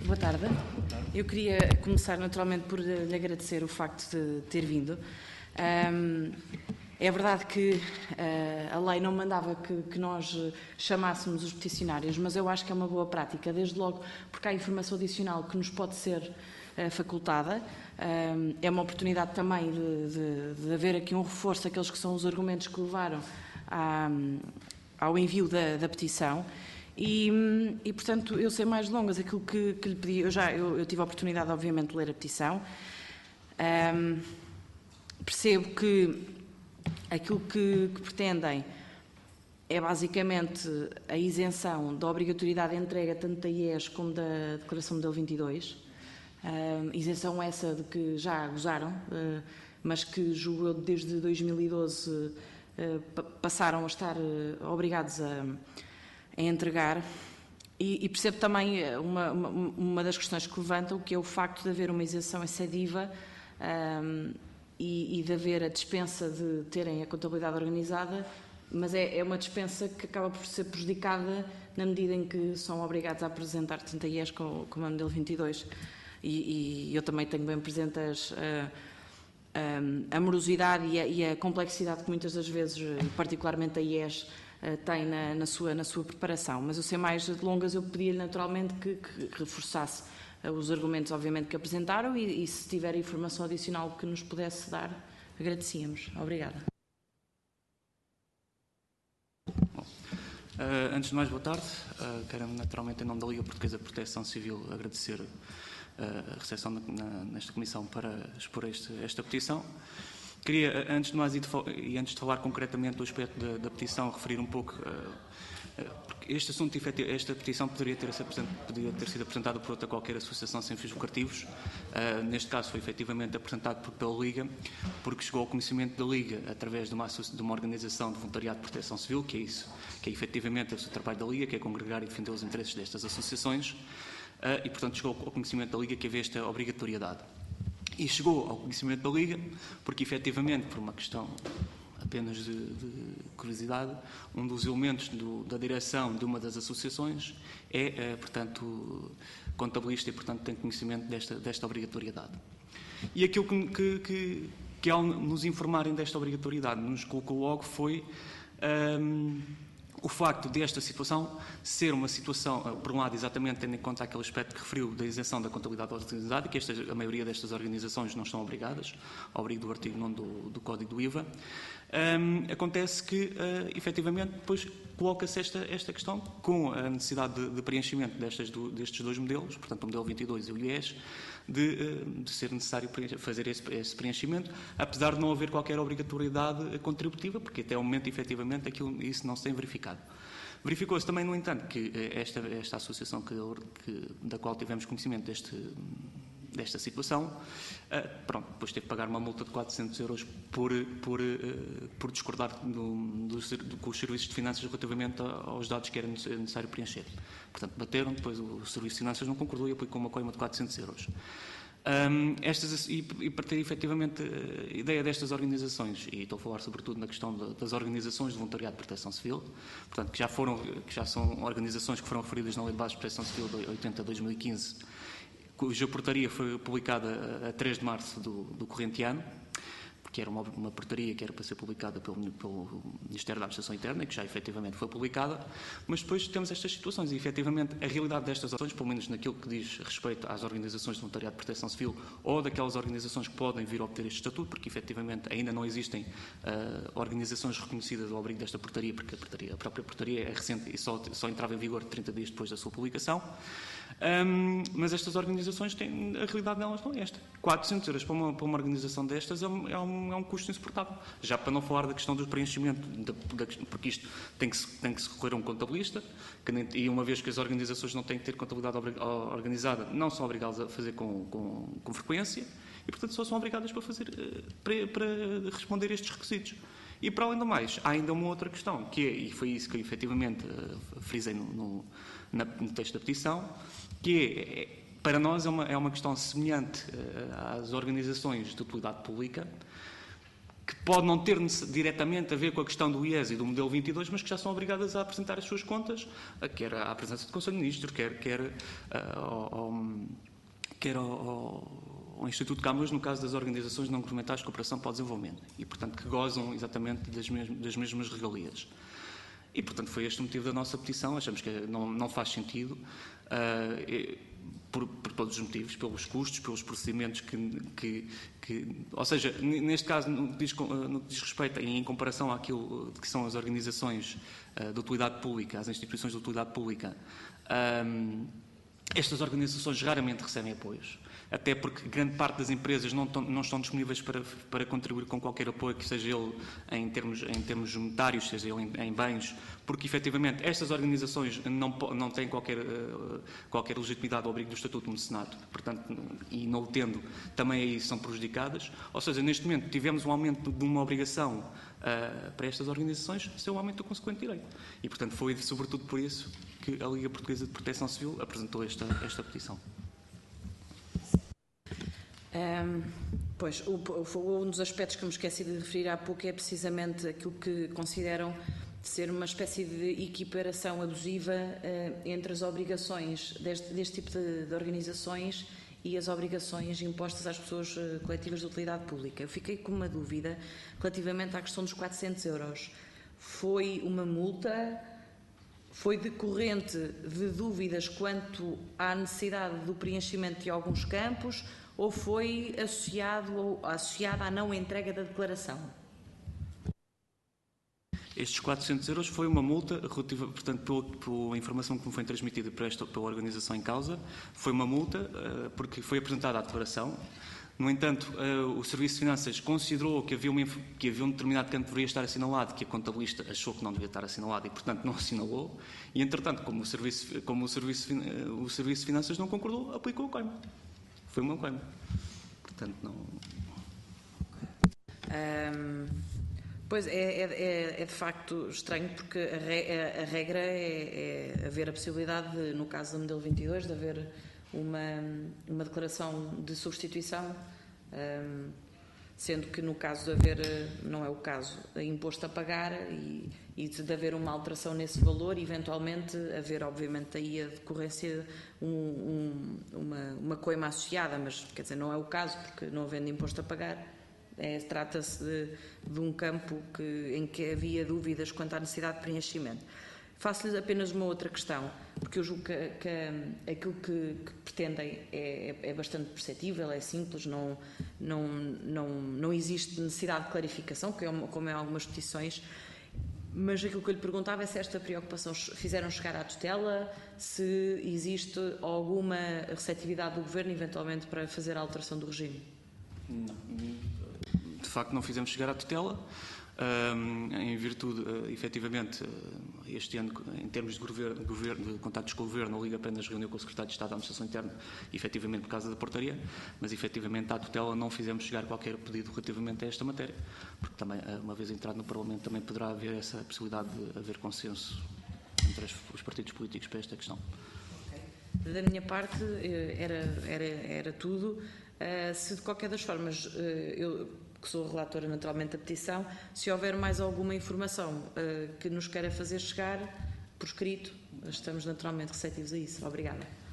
Boa tarde. Eu queria começar naturalmente por lhe agradecer o facto de ter vindo. É verdade que a lei não mandava que nós chamássemos os peticionários, mas eu acho que é uma boa prática, desde logo porque há informação adicional que nos pode ser facultada. É uma oportunidade também de haver aqui um reforço àqueles que são os argumentos que levaram ao envio da petição. E, portanto, eu sei mais longas aquilo que lhe pedi. Eu tive a oportunidade, obviamente, de ler a petição. Percebo que aquilo que pretendem é basicamente a isenção da obrigatoriedade de entrega tanto da IES como da Declaração Modelo 22. Isenção essa de que já gozaram, mas que, julgo eu, desde 2012 passaram a estar obrigados a entregar. E percebo também uma das questões que levantam, que é o facto de haver uma isenção excessiva e de haver a dispensa de terem a contabilidade organizada, mas é uma dispensa que acaba por ser prejudicada na medida em que são obrigados a apresentar tanto a IES como a Modelo 22. E eu também tenho bem presente a morosidade e a complexidade que muitas das vezes, particularmente a IES, tem na sua preparação. Mas eu sei mais de longas, eu pedi-lhe naturalmente que reforçasse os argumentos, obviamente, que apresentaram e se tiver informação adicional que nos pudesse dar, agradecíamos. Obrigada. Antes de mais, boa tarde. Quero naturalmente, em nome da Liga Portuguesa de Proteção Civil, agradecer a recepção nesta comissão para expor esta petição. Queria, antes de mais, e antes de falar concretamente do aspecto da petição, referir um pouco, porque este assunto, esta petição poderia ter sido apresentada por outra qualquer associação sem fins lucrativos. Neste caso foi efetivamente apresentado pela Liga, porque chegou ao conhecimento da Liga através de uma organização de voluntariado de proteção civil, que é isso, que é efetivamente o seu trabalho da Liga, que é congregar e defender os interesses destas associações, e portanto chegou ao conhecimento da Liga que havia esta obrigatoriedade. E chegou ao conhecimento da Liga porque, efetivamente, por uma questão apenas de curiosidade, um dos elementos da direção de uma das associações portanto, contabilista e, portanto, tem conhecimento desta obrigatoriedade. E aquilo que ao nos informarem desta obrigatoriedade, nos colocou logo foi o facto desta situação ser uma situação, por um lado, exatamente tendo em conta aquele aspecto que referiu da isenção da contabilidade organizada, que a maioria destas organizações não estão obrigadas, ao abrigo do artigo 9 do Código do IVA, acontece que, efetivamente, depois coloca-se esta questão com a necessidade de preenchimento destes dois modelos, portanto, o modelo 22 e o IES, de ser necessário fazer esse preenchimento, apesar de não haver qualquer obrigatoriedade contributiva, porque até ao momento, efetivamente, isso não se tem verificado. Verificou-se também, no entanto, que esta associação da qual tivemos conhecimento desta situação, depois teve que pagar uma multa de 400 euros por discordar com os serviços de finanças relativamente aos dados que era necessário preencher. Portanto, bateram, depois o Serviço de Finanças não concordou e aplicou uma coima de 400 euros. Para ter efetivamente a ideia destas organizações, e estou a falar sobretudo na questão das organizações de voluntariado de proteção civil, portanto, que já são organizações que foram referidas na Lei de Bases de Proteção Civil de 80/2015, cuja portaria foi publicada a 3 de março do corrente ano, que era uma portaria que era para ser publicada pelo Ministério da Administração Interna, e que já efetivamente foi publicada, mas depois temos estas situações e efetivamente a realidade destas ações, pelo menos naquilo que diz respeito às organizações de voluntariado de proteção civil ou daquelas organizações que podem vir a obter este estatuto, porque efetivamente ainda não existem organizações reconhecidas ao abrigo desta portaria, porque a própria portaria é recente e só entrava em vigor 30 dias depois da sua publicação. Mas estas organizações a realidade delas não é esta. 400 euros para uma organização destas é um custo insuportável. Já para não falar da questão do preenchimento, porque isto tem que se recorrer a um contabilista, e uma vez que as organizações não têm que ter contabilidade organizada, não são obrigadas a fazer com frequência, e portanto só são obrigadas para responder a estes requisitos. E para além do mais, há ainda uma outra questão, e foi isso que eu efetivamente frisei no texto da petição, que para nós é uma questão semelhante às organizações de utilidade pública, que pode não ter diretamente a ver com a questão do IES e do modelo 22, mas que já são obrigadas a apresentar as suas contas, quer à presença do Conselho de Ministros, quer ao Instituto de Camões, no caso das organizações não governamentais de cooperação para o desenvolvimento, e, portanto, que gozam exatamente das mesmas regalias. E, portanto, foi este o motivo da nossa petição. Achamos que não faz sentido, por todos os motivos, pelos custos, pelos procedimentos ou seja, neste caso, no que diz respeito, em comparação àquilo que são as organizações de utilidade pública, as instituições de utilidade pública, estas organizações raramente recebem apoios, até porque grande parte das empresas não estão disponíveis para contribuir com qualquer apoio, que seja ele em termos monetários, seja ele em bens, porque efetivamente estas organizações não têm qualquer legitimidade ao abrigo do Estatuto do Mecenato, portanto, e não o tendo, também aí são prejudicadas. Ou seja, neste momento tivemos um aumento de uma obrigação para estas organizações, sem o aumento do consequente direito. E, portanto, foi sobretudo por isso que a Liga Portuguesa de Proteção Civil apresentou esta petição. Pois, um dos aspectos que me esqueci de referir há pouco é precisamente aquilo que consideram ser uma espécie de equiparação abusiva entre as obrigações deste tipo de organizações e as obrigações impostas às pessoas coletivas de utilidade pública. Eu fiquei com uma dúvida relativamente à questão dos 400 euros. Foi uma multa? Foi decorrente de dúvidas quanto à necessidade do preenchimento de alguns campos ou foi associada à não entrega da declaração? Estes 400 euros foi uma multa relativa, portanto, pela informação que me foi transmitida pela organização em causa, foi uma multa porque foi apresentada a declaração. No entanto, o Serviço de Finanças considerou que havia um determinado campo que deveria estar assinalado, que a contabilista achou que não devia estar assinalado e, portanto, não assinalou. E, entretanto, como o Serviço de Finanças não concordou, aplicou o coime. Foi o meu coime. Portanto, não... Pois, é de facto estranho, porque a regra é haver a possibilidade, no caso do modelo 22, de haver uma declaração de substituição, sendo que no caso de haver, não é o caso, imposto a pagar e de haver uma alteração nesse valor, eventualmente haver, obviamente, aí a decorrência uma coima associada, mas quer dizer, não é o caso, porque não havendo imposto a pagar, trata-se de um campo em que havia dúvidas quanto à necessidade de preenchimento. Faço-lhes apenas uma outra questão, porque eu julgo que aquilo que pretendem é bastante perceptível, é simples, não existe necessidade de clarificação, como é algumas petições, mas aquilo que eu lhe perguntava é se esta preocupação fizeram chegar à tutela, se existe alguma receptividade do Governo, eventualmente, para fazer a alteração do regime. Não. De facto, não fizemos chegar à tutela. Em virtude, efetivamente, este ano, em termos de contactos com o Governo, a Liga apenas reuniu com o Secretário de Estado da Administração Interna, efetivamente por causa da portaria, mas efetivamente à tutela não fizemos chegar qualquer pedido relativamente a esta matéria, porque também, uma vez entrado no Parlamento, também poderá haver essa possibilidade de haver consenso entre os partidos políticos para esta questão. Okay. Da minha parte, era tudo. Se de qualquer das formas, eu que sou relatora naturalmente da petição, se houver mais alguma informação que nos queira fazer chegar por escrito, estamos naturalmente receptivos a isso. Obrigada.